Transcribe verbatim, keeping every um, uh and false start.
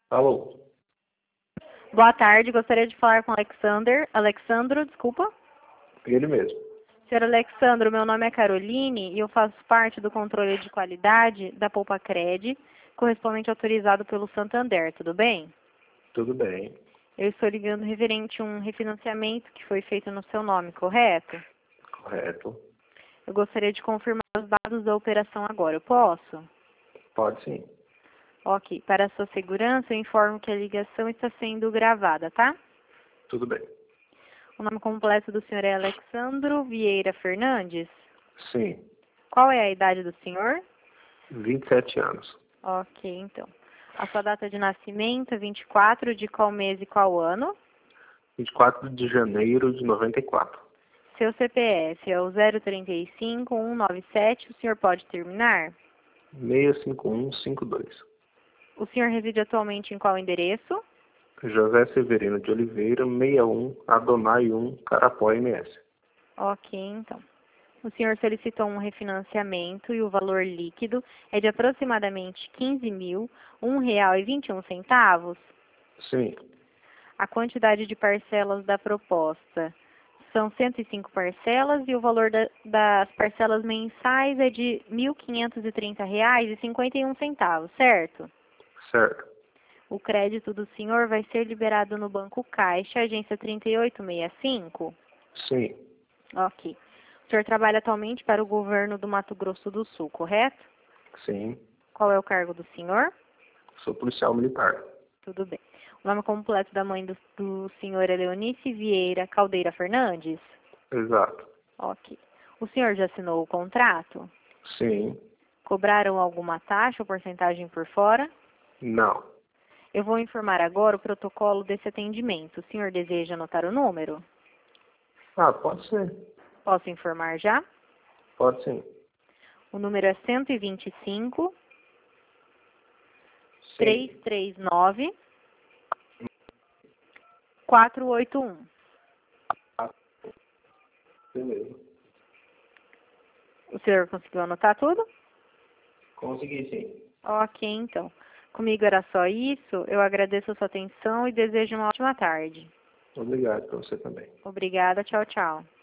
Alô? Boa tarde, gostaria de falar com Alexander. Alexandro, desculpa. Ele mesmo. Senhor Alexandro, meu nome é Caroline e eu faço parte do controle de qualidade da Poupa-Cred, correspondente autorizado pelo Santander, tudo bem? Tudo bem. Eu estou ligando referente a um refinanciamento que foi feito no seu nome, correto? Correto. Eu gostaria de confirmar os dados da operação agora, eu posso? Pode sim. Ok, para a sua segurança, eu informo que a ligação está sendo gravada, tá? Tudo bem. O nome completo do senhor é Alexandro Vieira Fernandes? Sim. Qual é a idade do senhor? vinte e sete anos. Ok, então. A sua data de nascimento é vinte e quatro de qual mês e qual ano? vinte e quatro de janeiro de noventa e quatro. Seu C P F é o zero trinta e cinco, cento e noventa e sete, o senhor pode terminar? seis cinco um cinco dois. O senhor reside atualmente em qual endereço? José Severino de Oliveira, sessenta e um, Adonai um, Carapó, M S. Ok, então. O senhor solicitou um refinanciamento e o valor líquido é de aproximadamente quinze mil, um real e vinte e um centavos. Sim. A quantidade de parcelas da proposta são cento e cinco parcelas e o valor da, das parcelas mensais é de mil quinhentos e trinta reais e cinquenta e um centavos, certo? Certo. O crédito do senhor vai ser liberado no Banco Caixa, agência trinta e oito sessenta e cinco? Sim. Ok. O senhor trabalha atualmente para o governo do Mato Grosso do Sul, correto? Sim. Qual é o cargo do senhor? Sou policial militar. Tudo bem. O nome completo da mãe do, do senhor é Leonice Vieira Caldeira Fernandes? Exato. Ok. O senhor já assinou o contrato? Sim. Cobraram alguma taxa ou porcentagem por fora? Não. Eu vou informar agora o protocolo desse atendimento. O senhor deseja anotar o número? Ah, pode ser. Posso informar já? Pode sim. O número é cento e vinte e cinco, Sim. trezentos e trinta e nove, quatrocentos e oitenta e um. Beleza. O senhor conseguiu anotar tudo? Consegui sim. Ok, então. Comigo era só isso. Eu agradeço a sua atenção e desejo uma ótima tarde. Obrigado para você também. Obrigada. Tchau, tchau.